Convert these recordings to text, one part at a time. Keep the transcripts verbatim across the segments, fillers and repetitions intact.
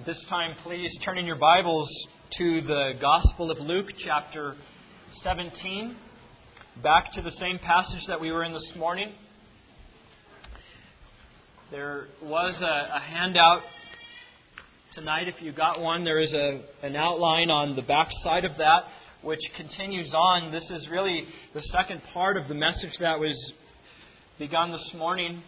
At this time, please turn in your Bibles to the Gospel of Luke, chapter seventeen. Back to the same passage that we were in this morning. There was a, a handout tonight. If you got one, there is a, an outline on the back side of that, which continues on. This is really the second part of the message that was begun this morning.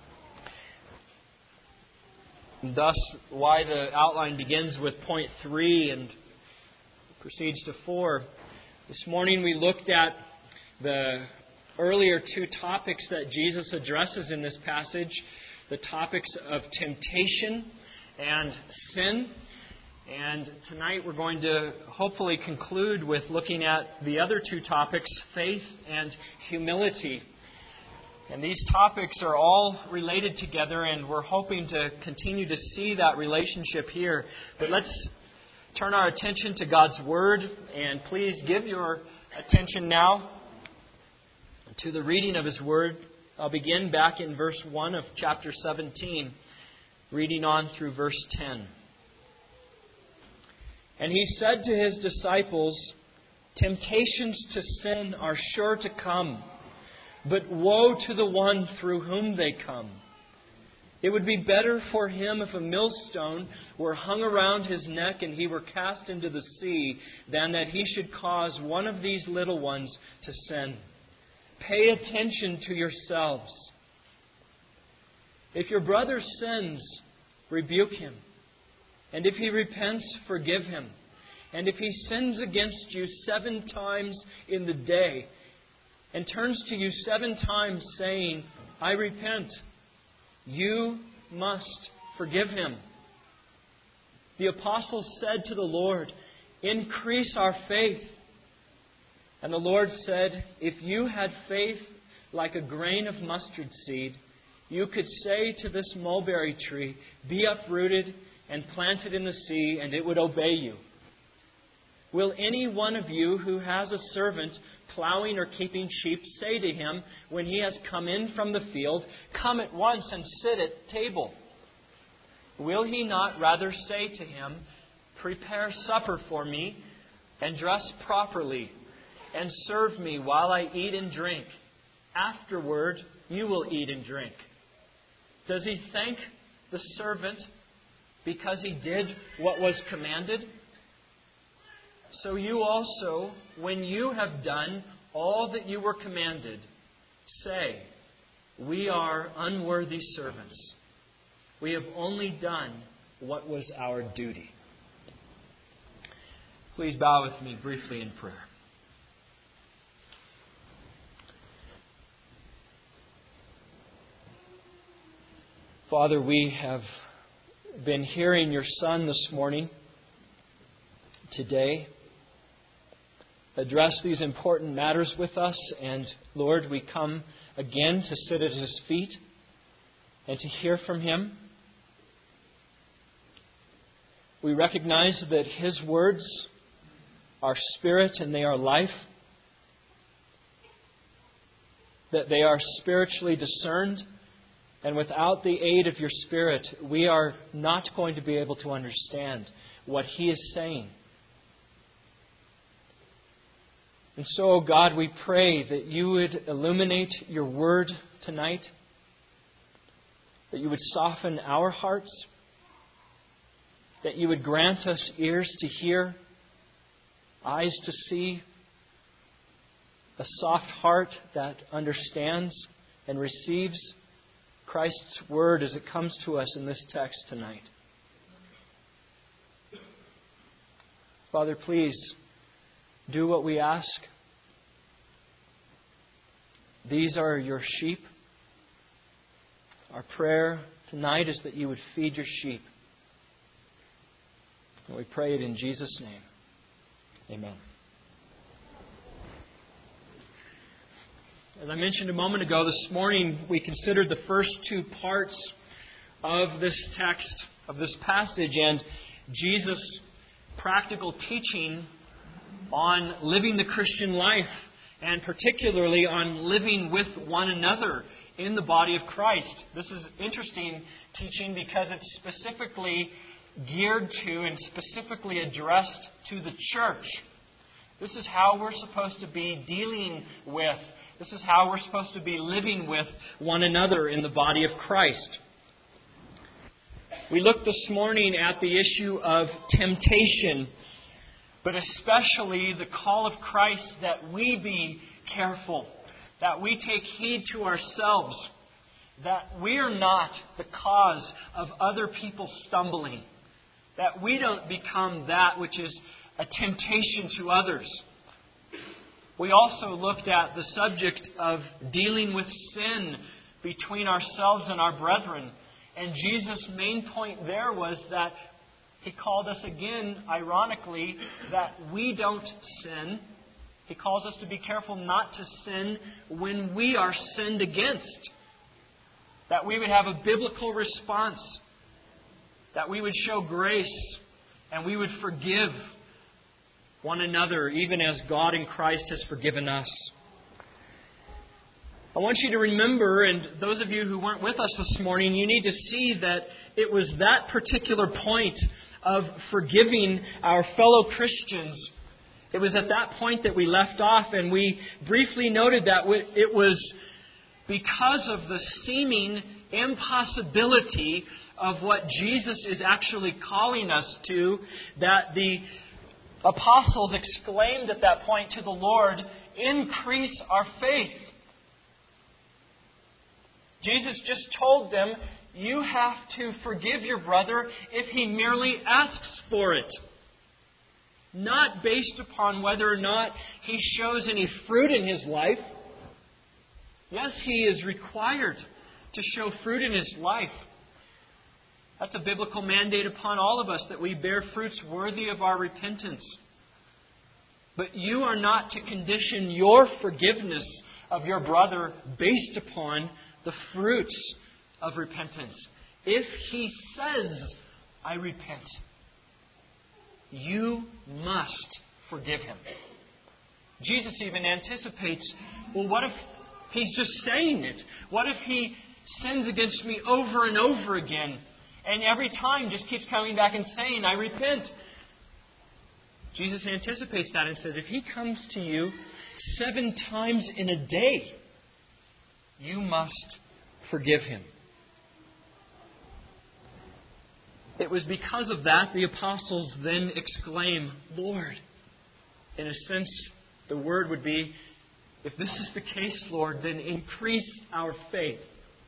And thus, why the outline begins with point three and proceeds to four. This morning we looked at the earlier two topics that Jesus addresses in this passage, the topics of temptation and sin. And tonight we're going to hopefully conclude with looking at the other two topics, faith and humility. And these topics are all related together, and we're hoping to continue to see that relationship here. But let's turn our attention to God's Word, and please give your attention now to the reading of His Word. I'll begin back in verse one of chapter seventeen, reading on through verse ten. And He said to His disciples, "Temptations to sin are sure to come, but woe to the one through whom they come. It would be better for him if a millstone were hung around his neck and he were cast into the sea, than that he should cause one of these little ones to sin. Pay attention to yourselves. If your brother sins, rebuke him. And if he repents, forgive him. And if he sins against you seven times in the day, and turns to you seven times saying, 'I repent,' you must forgive him." The apostles said to the Lord, "Increase our faith." And the Lord said, "If you had faith like a grain of mustard seed, you could say to this mulberry tree, 'Be uprooted and planted in the sea,' and it would obey you. Will any one of you who has a servant plowing or keeping sheep say to him when he has come in from the field, 'Come at once and sit at table'? Will he not rather say to him, 'Prepare supper for me and dress properly and serve me while I eat and drink? Afterward you will eat and drink'? Does he thank the servant because he did what was commanded? So you also, when you have done all that you were commanded, say, 'We are unworthy servants. We have only done what was our duty.'" Please bow with me briefly in prayer. Father, we have been hearing your Son this morning, today, address these important matters with us. And Lord, we come again to sit at His feet and to hear from Him. We recognize that His words are spirit and they are life, that they are spiritually discerned, and without the aid of your Spirit, we are not going to be able to understand what He is saying. And so, God, we pray that you would illuminate your word tonight, that you would soften our hearts, that you would grant us ears to hear, eyes to see, a soft heart that understands and receives Christ's word as it comes to us in this text tonight. Father, please do what we ask. These are your sheep. Our prayer tonight is that you would feed your sheep. And we pray it in Jesus' name. Amen. As I mentioned a moment ago, this morning we considered the first two parts of this text, of this passage, and Jesus' practical teaching on living the Christian life, and particularly on living with one another in the body of Christ. This is interesting teaching because it specifically geared to and specifically addressed to the church. This is how we're supposed to be dealing with, this is how we're supposed to be living with one another in the body of Christ. We looked this morning at the issue of temptation, but especially the call of Christ that we be careful, that we take heed to ourselves, that we are not the cause of other people stumbling, that we don't become that which is a temptation to others. We also looked at the subject of dealing with sin between ourselves and our brethren. And Jesus' main point there was that He called us again, ironically, that we don't sin. He calls us to be careful not to sin when we are sinned against. That we would have a biblical response. That we would show grace and we would forgive one another, even as God in Christ has forgiven us. I want you to remember, and those of you who weren't with us this morning, you need to see that it was that particular point of forgiving our fellow Christians. It was at that point that we left off, and we briefly noted that it was because of the seeming impossibility of what Jesus is actually calling us to, that the apostles exclaimed at that point to the Lord, "Increase our faith." Jesus just told them, you have to forgive your brother if he merely asks for it. Not based upon whether or not he shows any fruit in his life. Yes, he is required to show fruit in his life. That's a biblical mandate upon all of us, that we bear fruits worthy of our repentance. But you are not to condition your forgiveness of your brother based upon the fruits of repentance. If he says, "I repent," you must forgive him. Jesus even anticipates, well, what if he's just saying it? What if he sins against me over and over again, and every time just keeps coming back and saying, "I repent"? Jesus anticipates that and says, if he comes to you seven times in a day, you must forgive him. It was because of that the apostles then exclaim, "Lord," in a sense, the word would be, if this is the case, Lord, then increase our faith.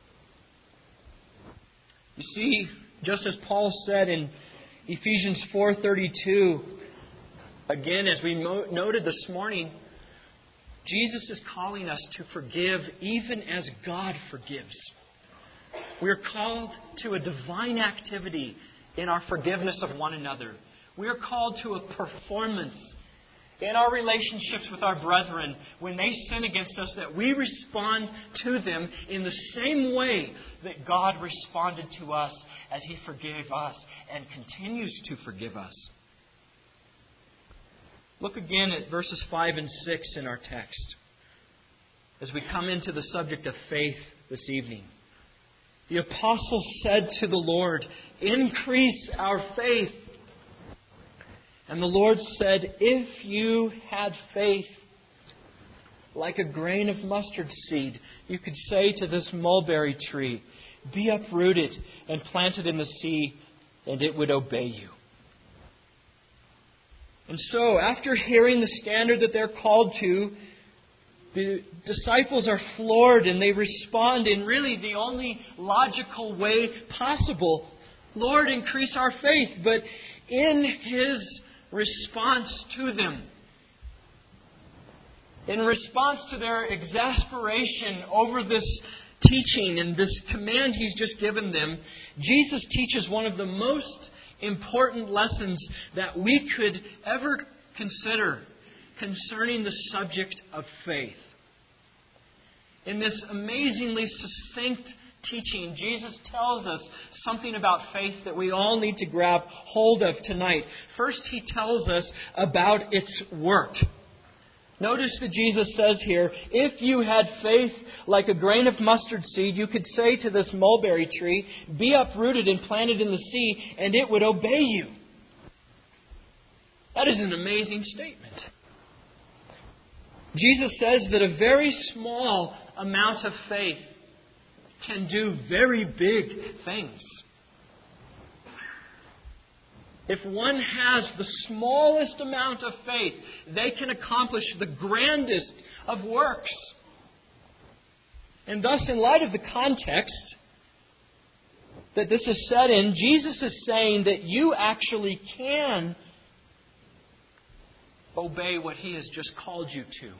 You see, just as Paul said in Ephesians four thirty-two, again, as we mo- noted this morning, Jesus is calling us to forgive even as God forgives. We are called to a divine activity in our forgiveness of one another. We are called to a performance in our relationships with our brethren when they sin against us, that we respond to them in the same way that God responded to us as He forgave us and continues to forgive us. Look again at verses five and six in our text as we come into the subject of faith this evening. The apostles said to the Lord, "Increase our faith." And the Lord said, "If you had faith like a grain of mustard seed, you could say to this mulberry tree, 'Be uprooted and planted in the sea,' and it would obey you." And so, after hearing the standard that they're called to, the disciples are floored and they respond in really the only logical way possible. "Lord, increase our faith." But in His response to them, in response to their exasperation over this teaching and this command He's just given them, Jesus teaches one of the most important lessons that we could ever consider concerning the subject of faith. In this amazingly succinct teaching, Jesus tells us something about faith that we all need to grab hold of tonight. First, He tells us about its work. Notice that Jesus says here, if you had faith like a grain of mustard seed, you could say to this mulberry tree, be uprooted and planted in the sea, and it would obey you. That is an amazing statement. Jesus says that a very small amount of faith can do very big things. If one has the smallest amount of faith, they can accomplish the grandest of works. And thus, in light of the context that this is said in, Jesus is saying that you actually can obey what He has just called you to.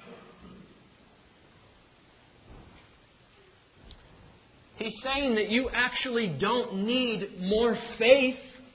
He's saying that you actually don't need more faith.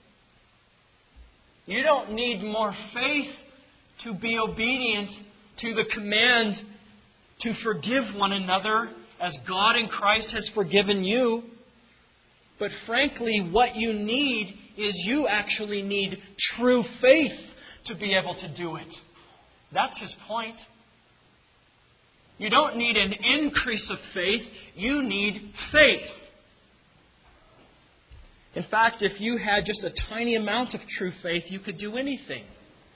You don't need more faith to be obedient to the command to forgive one another as God in Christ has forgiven you. But frankly, what you need is you actually need true faith to be able to do it. That's his point. You don't need an increase of faith. You need faith. In fact, if you had just a tiny amount of true faith, you could do anything.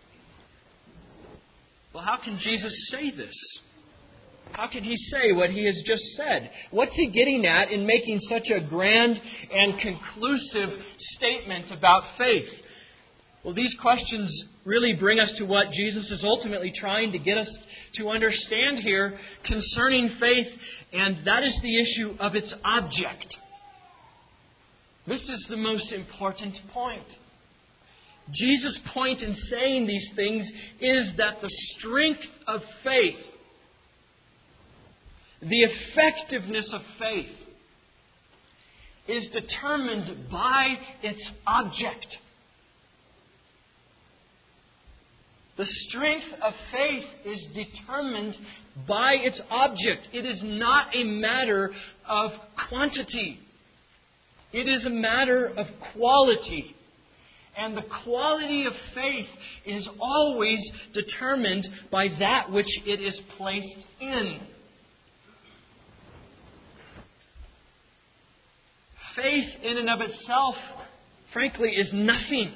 Well, how can Jesus say this? How can He say what He has just said? What's He getting at in making such a grand and conclusive statement about faith? Well, these questions really bring us to what Jesus is ultimately trying to get us to understand here concerning faith, and that is the issue of its object. This is the most important point. Jesus' point in saying these things is that the strength of faith, the effectiveness of faith, is determined by its object. The strength of faith is determined by its object. It is not a matter of quantity. It is a matter of quality. And the quality of faith is always determined by that which it is placed in. Faith in and of itself, frankly, is nothing.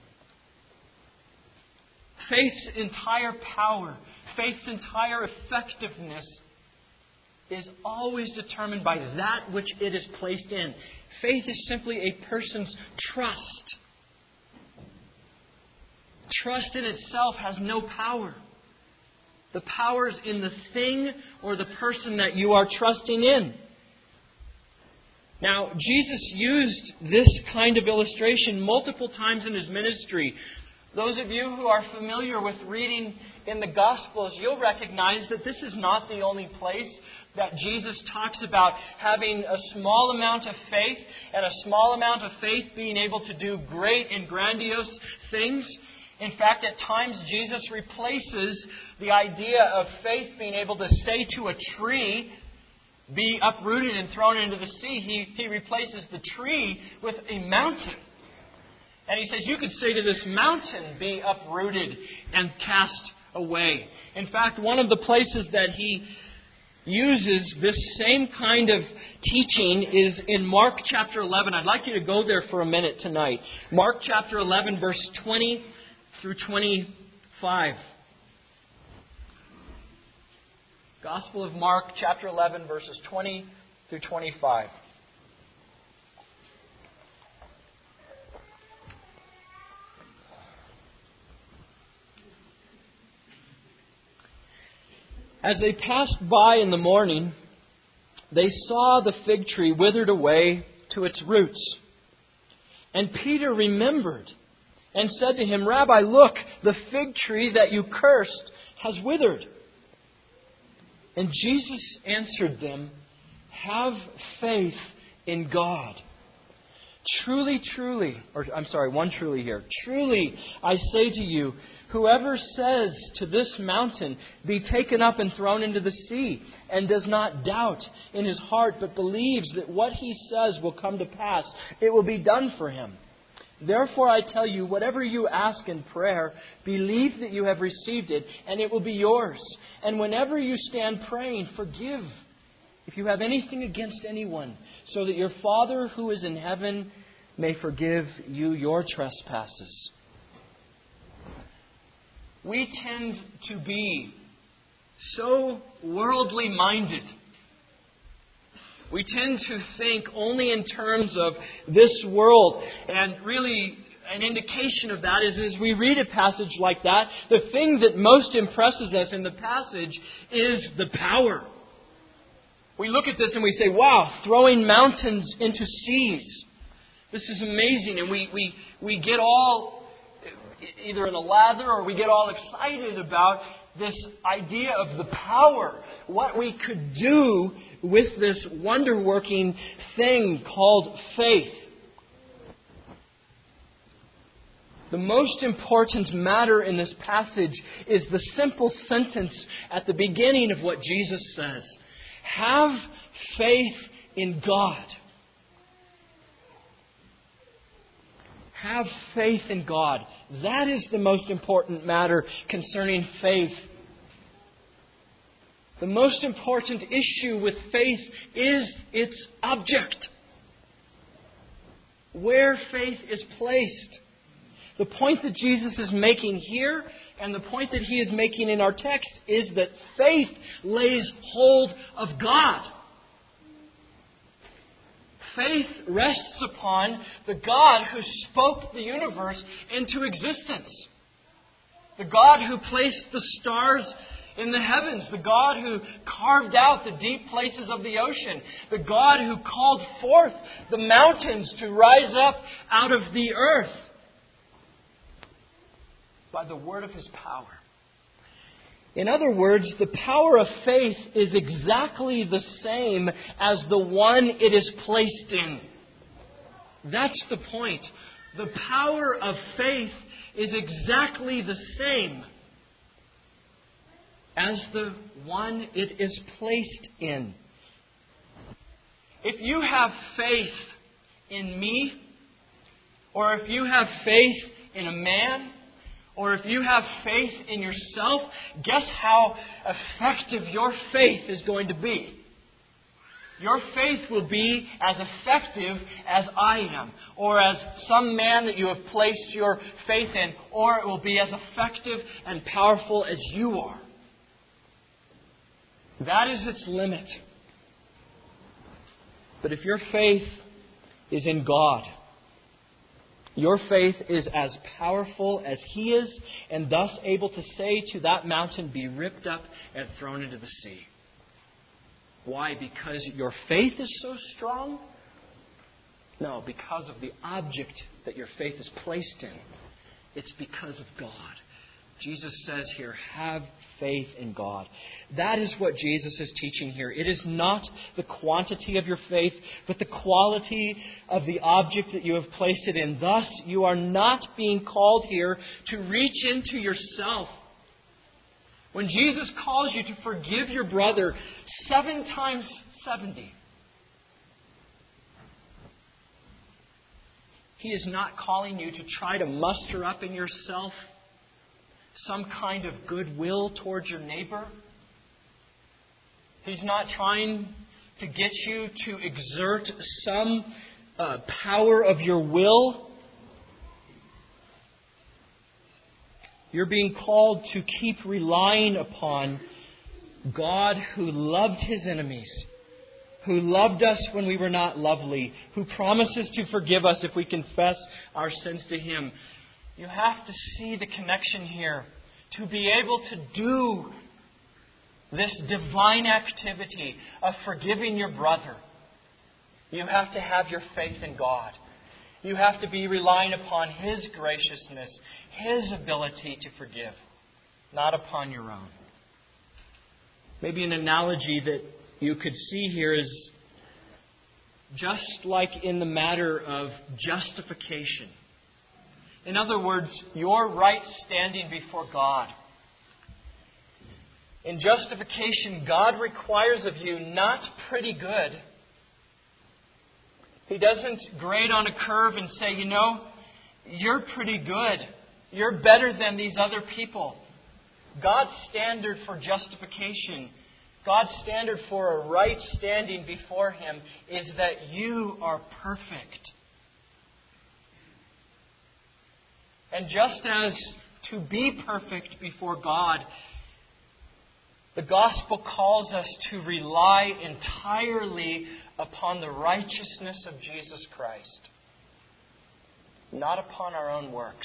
Faith's entire power, faith's entire effectiveness is always determined by that which it is placed in. Faith is simply a person's trust. Trust in itself has no power. The power is in the thing or the person that you are trusting in. Now, Jesus used this kind of illustration multiple times in His ministry. Those of you who are familiar with reading in the Gospels, you'll recognize that this is not the only place that Jesus talks about having a small amount of faith and a small amount of faith being able to do great and grandiose things. In fact, at times Jesus replaces the idea of faith being able to say to a tree, be uprooted and thrown into the sea. He, he replaces the tree with a mountain. And He says, you could say to this mountain, be uprooted and cast away. In fact, one of the places that He uses this same kind of teaching is in Mark chapter eleven. I'd like you to go there for a minute tonight. Mark chapter eleven, verse twenty through twenty-five. Gospel of Mark chapter eleven, verses twenty through twenty-five. As they passed by in the morning, they saw the fig tree withered away to its roots. And Peter remembered and said to Him, Rabbi, look, the fig tree that you cursed has withered. And Jesus answered them, have faith in God. Truly, truly, or I'm sorry, one truly here. Truly, I say to you, whoever says to this mountain, be taken up and thrown into the sea, and does not doubt in his heart, but believes that what he says will come to pass, it will be done for him. Therefore I tell you, whatever you ask in prayer, believe that you have received it, and it will be yours. And whenever you stand praying, forgive if you have anything against anyone, so that your Father who is in heaven may forgive you your trespasses. We tend to be so worldly minded. We tend to think only in terms of this world. And really, an indication of that is as we read a passage like that, the thing that most impresses us in the passage is the power. We look at this and we say, wow, throwing mountains into seas. This is amazing. And we, we, we get all either in a lather or we get all excited about this idea of the power, what we could do with this wonder-working thing called faith. The most important matter in this passage is the simple sentence at the beginning of what Jesus says. Have faith in God. Have faith in God. That is the most important matter concerning faith. The most important issue with faith is its object. Where faith is placed. The point that Jesus is making here and the point that He is making in our text is that faith lays hold of God. Faith rests upon the God who spoke the universe into existence. The God who placed the stars in the heavens. The God who carved out the deep places of the ocean. The God who called forth the mountains to rise up out of the earth by the word of His power. In other words, the power of faith is exactly the same as the one it is placed in. That's the point. The power of faith is exactly the same as the one it is placed in. If you have faith in me, or if you have faith in a man, or if you have faith in yourself, guess how effective your faith is going to be. Your faith will be as effective as I am, or as some man that you have placed your faith in, or it will be as effective and powerful as you are. That is its limit. But if your faith is in God, your faith is as powerful as He is, and thus able to say to that mountain, be ripped up and thrown into the sea. Why? Because your faith is so strong? No, because of the object that your faith is placed in. It's because of God. Jesus says here, have faith in God. That is what Jesus is teaching here. It is not the quantity of your faith, but the quality of the object that you have placed it in. Thus, you are not being called here to reach into yourself. When Jesus calls you to forgive your brother seven times seventy, He is not calling you to try to muster up in yourself some kind of goodwill towards your neighbor. He's not trying to get you to exert some uh, power of your will. You're being called to keep relying upon God who loved His enemies, who loved us when we were not lovely, who promises to forgive us if we confess our sins to Him. You have to see the connection here. To be able to do this divine activity of forgiving your brother, you have to have your faith in God. You have to be relying upon His graciousness, His ability to forgive, not upon your own. Maybe an analogy that you could see here is just like in the matter of justification. In other words, your right standing before God. In justification, God requires of you not pretty good. He doesn't grade on a curve and say, you know, you're pretty good. You're better than these other people. God's standard for justification, God's standard for a right standing before Him is that you are perfect. And just as to be perfect before God, the gospel calls us to rely entirely upon the righteousness of Jesus Christ, not upon our own works.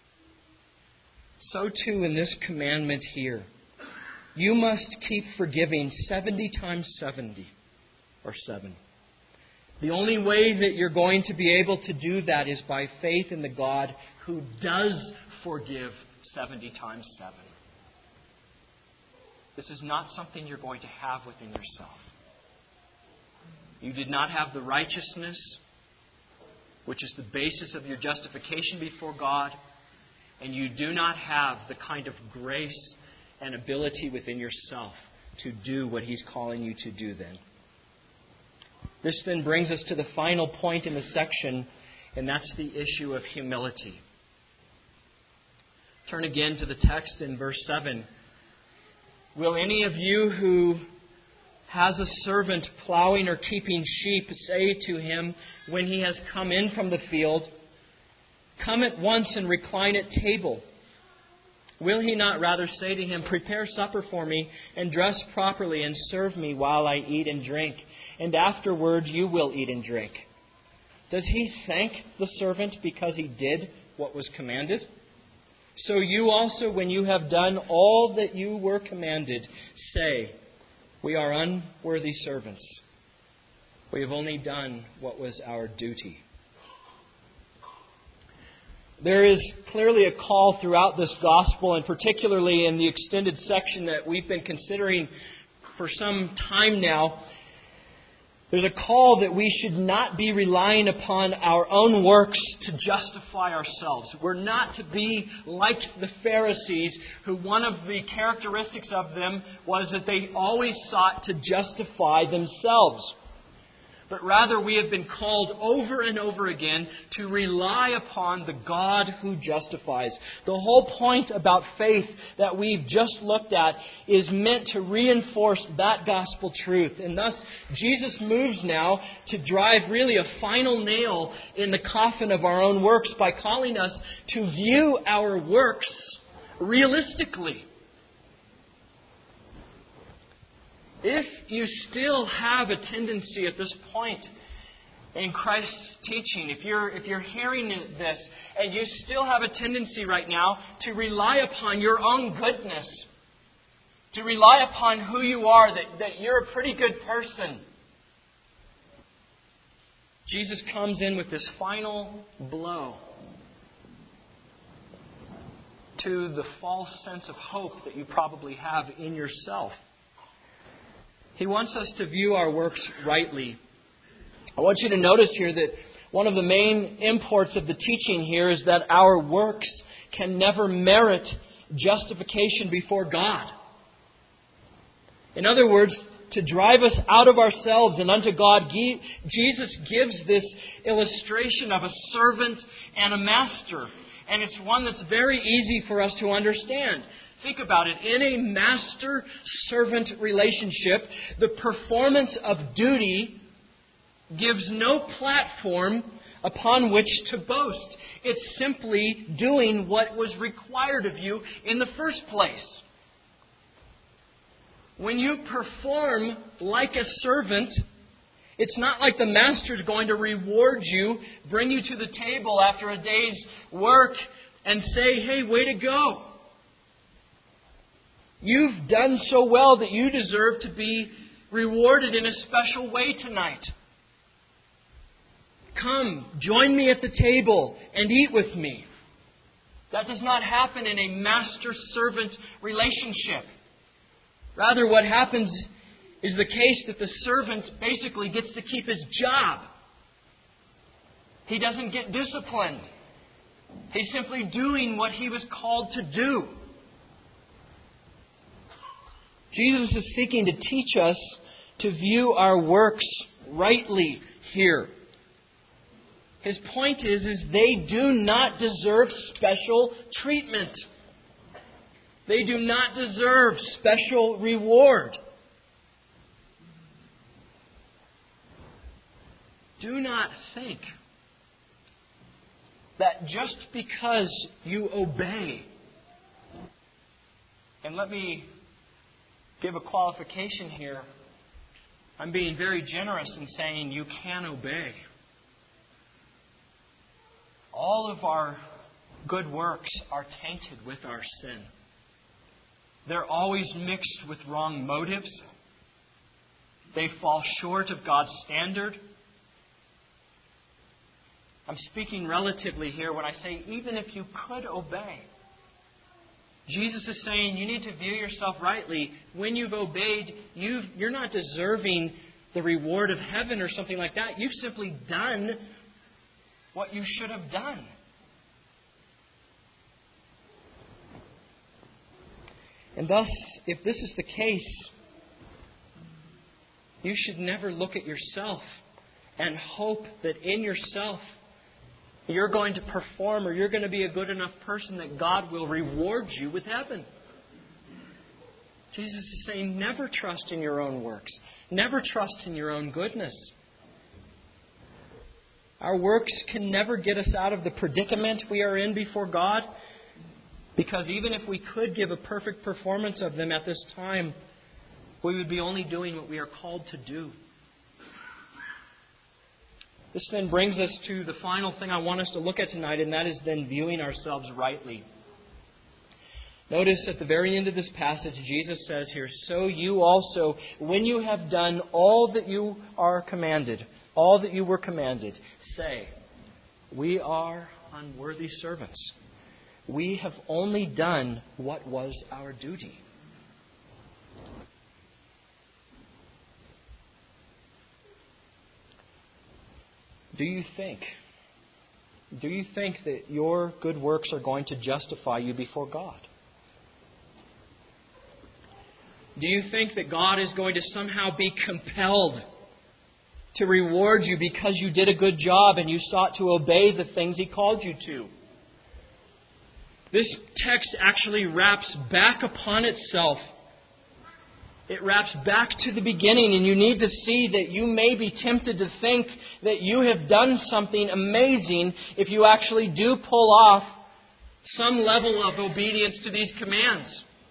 So too in this commandment here. You must keep forgiving seventy times seventy, or seven. The only way that you're going to be able to do that is by faith in the God who does forgive seventy times seven. This is not something you're going to have within yourself. You did not have the righteousness, which is the basis of your justification before God, and you do not have the kind of grace and ability within yourself to do what He's calling you to do then. This then brings us to the final point in the section, and that's the issue of humility. Turn again to the text in verse seven. Will any of you who has a servant plowing or keeping sheep say to him when he has come in from the field, "Come at once and recline at table"? Will he not rather say to him, "Prepare supper for me and dress properly and serve me while I eat and drink, and afterward you will eat and drink"? Does he thank the servant because he did what was commanded? So you also, when you have done all that you were commanded, say, "We are unworthy servants. We have only done what was our duty." There is clearly a call throughout this gospel, and particularly in the extended section that we've been considering for some time now. There's a call that we should not be relying upon our own works to justify ourselves. We're not to be like the Pharisees, who one of the characteristics of them was that they always sought to justify themselves. But rather, we have been called over and over again to rely upon the God who justifies. The whole point about faith that we've just looked at is meant to reinforce that gospel truth. And thus, Jesus moves now to drive really a final nail in the coffin of our own works by calling us to view our works realistically. If you still have a tendency at this point in Christ's teaching, if you're if you're hearing this and you still have a tendency right now to rely upon your own goodness, to rely upon who you are, that, that you're a pretty good person, Jesus comes in with this final blow to the false sense of hope that you probably have in yourself. He wants us to view our works rightly. I want you to notice here that one of the main imports of the teaching here is that our works can never merit justification before God. In other words, to drive us out of ourselves and unto God, Jesus gives this illustration of a servant and a master. And it's one that's very easy for us to understand. Think about it. In a master-servant relationship, the performance of duty gives no platform upon which to boast. It's simply doing what was required of you in the first place. When you perform like a servant, it's not like the master's going to reward you, bring you to the table after a day's work, and say, "Hey, way to go. You've done so well that you deserve to be rewarded in a special way tonight. Come, join me at the table and eat with me." That does not happen in a master-servant relationship. Rather, what happens is the case that the servant basically gets to keep his job. He doesn't get disciplined. He's simply doing what he was called to do. Jesus is seeking to teach us to view our works rightly here. His point is, is they do not deserve special treatment. They do not deserve special reward. Do not think that just because you obey, and let me give a qualification here. I'm being very generous in saying you can obey. All of our good works are tainted with our sin. They're always mixed with wrong motives. They fall short of God's standard. I'm speaking relatively here when I say even if you could obey. Jesus is saying you need to view yourself rightly. When you've obeyed, you've, you're not deserving the reward of heaven or something like that. You've simply done what you should have done. And thus, if this is the case, you should never look at yourself and hope that in yourself you're going to perform or you're going to be a good enough person that God will reward you with heaven. Jesus is saying never trust in your own works. Never trust in your own goodness. Our works can never get us out of the predicament we are in before God, because even if we could give a perfect performance of them at this time, we would be only doing what we are called to do. This then brings us to the final thing I want us to look at tonight, and that is then viewing ourselves rightly. Notice at the very end of this passage, Jesus says here, "So you also, when you have done all that you are commanded, all that you were commanded, say, 'We are unworthy servants. We have only done what was our duty.'" Do you think, do you think that your good works are going to justify you before God? Do you think that God is going to somehow be compelled to reward you because you did a good job and you sought to obey the things He called you to? This text actually wraps back upon itself. It wraps back to the beginning, and you need to see that you may be tempted to think that you have done something amazing if you actually do pull off some level of obedience to these commands.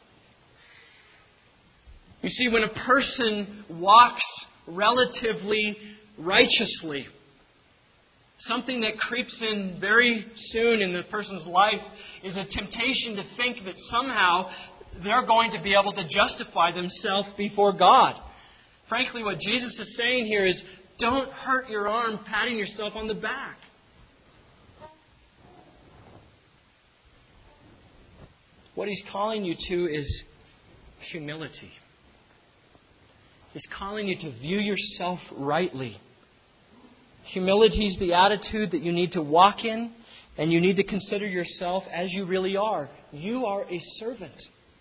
You see, when a person walks relatively righteously, something that creeps in very soon in the person's life is a temptation to think that somehow they're going to be able to justify themselves before God. Frankly, what Jesus is saying here is, don't hurt your arm patting yourself on the back. What He's calling you to is humility. He's calling you to view yourself rightly. Humility is the attitude that you need to walk in, and you need to consider yourself as you really are. You are a servant.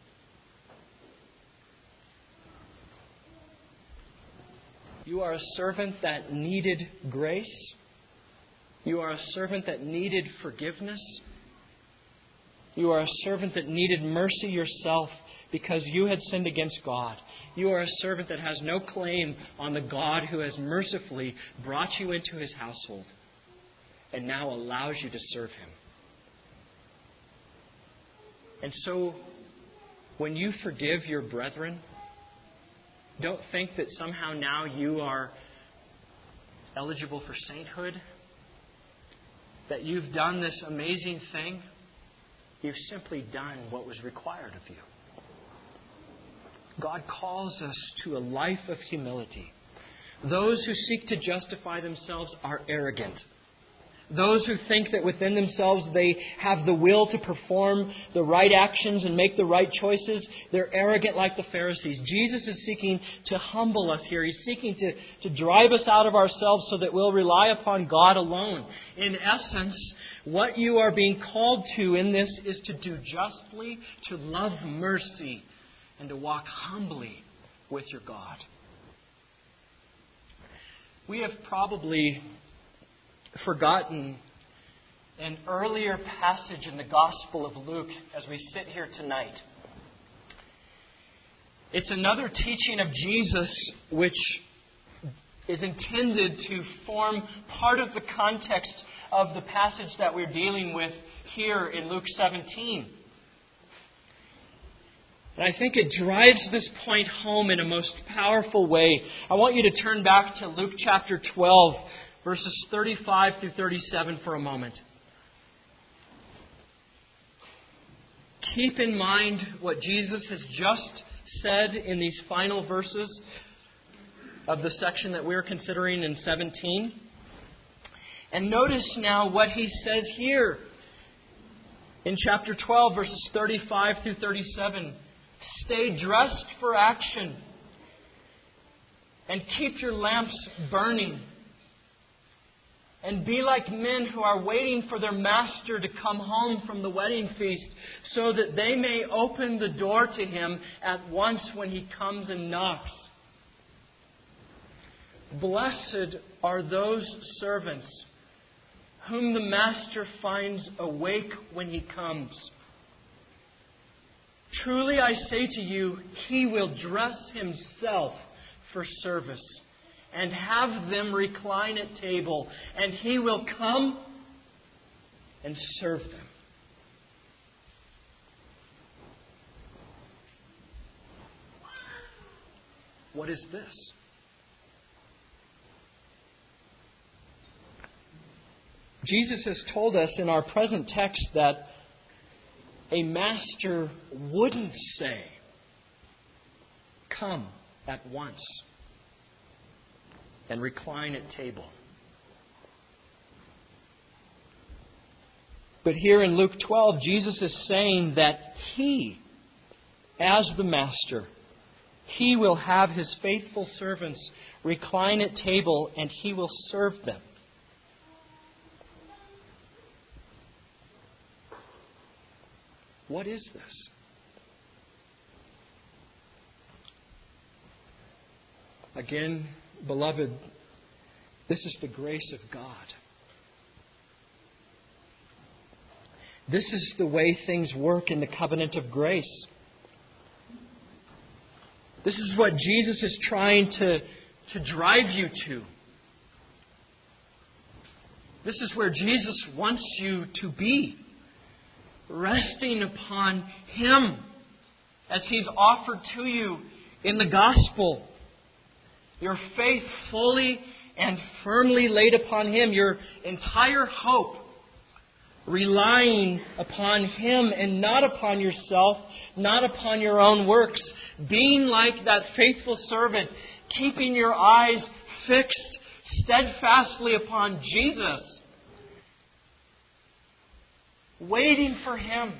You are a servant that needed grace. You are a servant that needed forgiveness. You are a servant that needed mercy yourself because you had sinned against God. You are a servant that has no claim on the God who has mercifully brought you into His household and now allows you to serve Him. And so, when you forgive your brethren, don't think that somehow now you are eligible for sainthood, that you've done this amazing thing. You've simply done what was required of you. God calls us to a life of humility. Those who seek to justify themselves are arrogant. Those who think that within themselves they have the will to perform the right actions and make the right choices, they're arrogant like the Pharisees. Jesus is seeking to humble us here. He's seeking to, to drive us out of ourselves so that we'll rely upon God alone. In essence, what you are being called to in this is to do justly, to love mercy, and to walk humbly with your God. We have probably forgotten an earlier passage in the Gospel of Luke as we sit here tonight. It's another teaching of Jesus which is intended to form part of the context of the passage that we're dealing with here in Luke seventeen. And I think it drives this point home in a most powerful way. I want you to turn back to Luke chapter twelve, verses thirty-five through thirty-seven for a moment. Keep in mind what Jesus has just said in these final verses of the section that we're considering in seventeen. And notice now what he says here in chapter twelve, verses thirty-five through thirty-seven. Stay dressed for action and keep your lamps burning. And be like men who are waiting for their master to come home from the wedding feast, so that they may open the door to him at once when he comes and knocks. Blessed are those servants whom the master finds awake when he comes. Truly I say to you, he will dress himself for service and have them recline at table, and he will come and serve them. What is this? Jesus has told us in our present text that a master wouldn't say, "Come at once and recline at table." But here in Luke twelve, Jesus is saying that He, as the master, He will have His faithful servants recline at table and He will serve them. What is this? Again, beloved, this is the grace of God. This is the way things work in the covenant of grace. This is what Jesus is trying to, to drive you to. This is where Jesus wants you to be. Resting upon Him as He's offered to you in the gospel. Your faith fully and firmly laid upon Him. Your entire hope relying upon Him and not upon yourself, not upon your own works. Being like that faithful servant, keeping your eyes fixed steadfastly upon Jesus. Waiting for Him.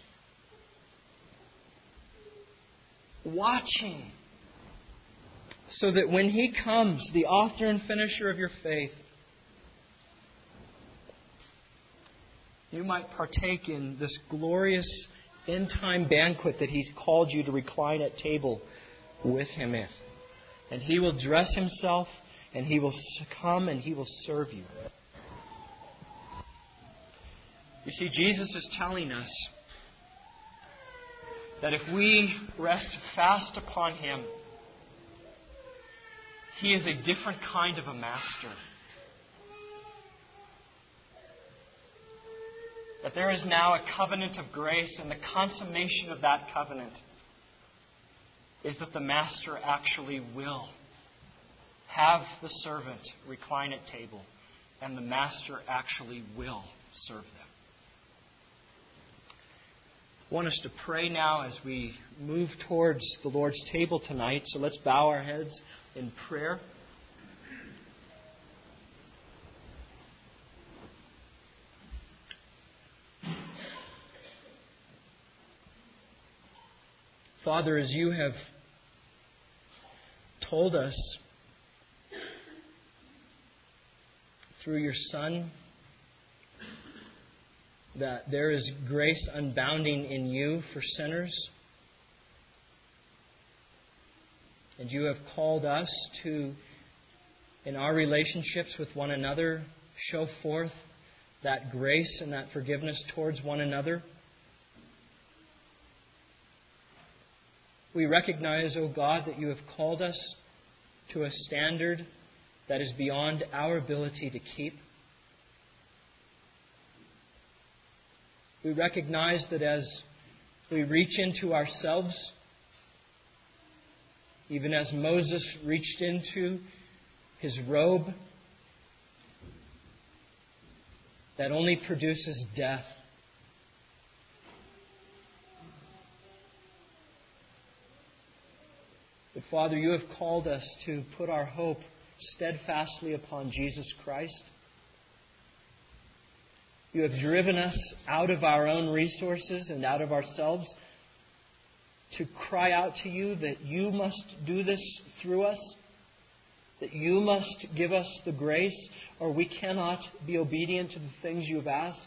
Watching. So that when He comes, the author and finisher of your faith, you might partake in this glorious end-time banquet that He's called you to recline at table with Him in. And He will dress Himself, and He will come and He will serve you. You see, Jesus is telling us that if we rest fast upon Him, He is a different kind of a master. That there is now a covenant of grace, and the consummation of that covenant is that the master actually will have the servant recline at table, and the master actually will serve them. I want us to pray now as we move towards the Lord's table tonight. So let's bow our heads in prayer. Father, as You have told us through Your Son, that there is grace unbounding in You for sinners. And You have called us to, in our relationships with one another, show forth that grace and that forgiveness towards one another. We recognize, O God, that You have called us to a standard that is beyond our ability to keep. We recognize that as we reach into ourselves, even as Moses reached into his robe, that only produces death. But Father, You have called us to put our hope steadfastly upon Jesus Christ. You have driven us out of our own resources and out of ourselves to cry out to You that You must do this through us, that You must give us the grace, or we cannot be obedient to the things You have asked.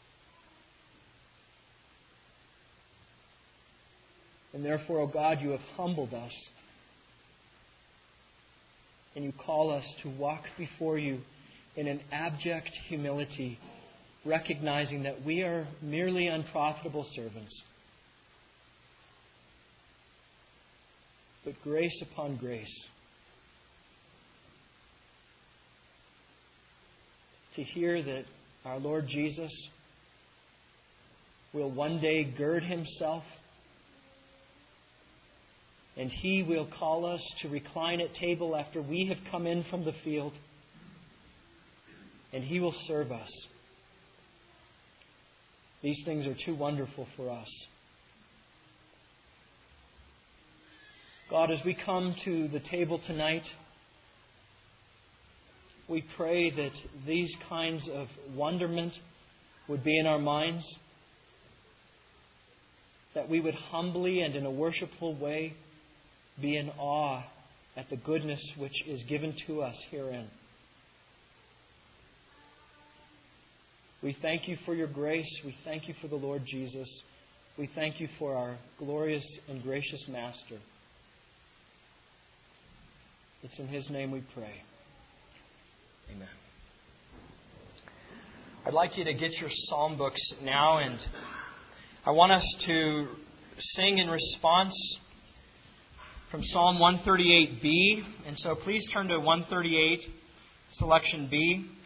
And therefore, O God, You have humbled us. And You call us to walk before You in an abject humility, recognizing that we are merely unprofitable servants. But grace upon grace, to hear that our Lord Jesus will one day gird Himself, and He will call us to recline at table after we have come in from the field, and He will serve us. These things are too wonderful for us. God, as we come to the table tonight, we pray that these kinds of wonderment would be in our minds, that we would humbly and in a worshipful way be in awe at the goodness which is given to us herein. We thank You for Your grace. We thank You for the Lord Jesus. We thank You for our glorious and gracious Master. It's in His name we pray. Amen. I'd like you to get your psalm books now, and I want us to sing in response from Psalm one thirty-eight B. And so please turn to one thirty-eight, selection B.